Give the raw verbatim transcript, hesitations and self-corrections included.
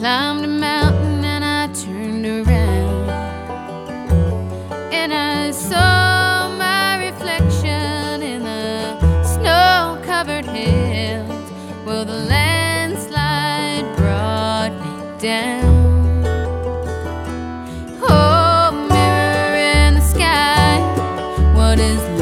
climbed a mountain and I turned around, and I saw my reflection in the snow-covered hills. Well, the landslide brought me down. Oh, mirror in the sky, what is